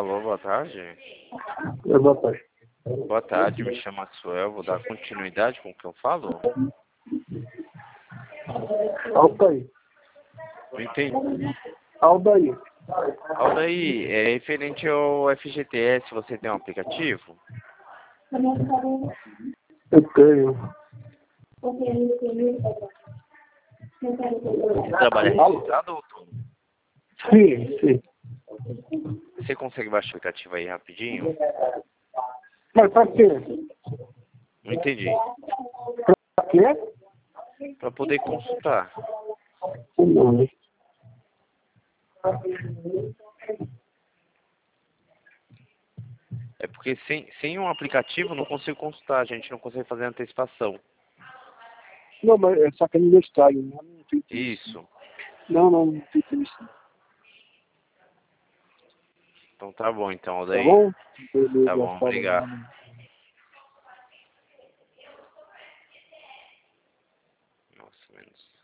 Alô, boa tarde. Boa tarde. Boa tarde, me chamo Maxwell, vou dar continuidade com o que eu falo? Altair. Não entendi. Aldair. Aldaí, é referente ao FGTS, você tem um aplicativo? Eu tenho. Você trabalha registrado ou autônomo? Sim, sim. Você consegue baixar o aplicativo aí rapidinho? Mas pra quê? Não entendi. Pra quê? Para poder consultar. O nome. É porque sem um aplicativo eu não consigo consultar, a gente não consegue fazer antecipação. Não, mas é só que é aniversário, né? Não tem interesse. Isso. Não tem interesse. Então tá bom, então, Tá Aldaí. bom? Tá Beleza, bom, falou. obrigado. Nossa, menos.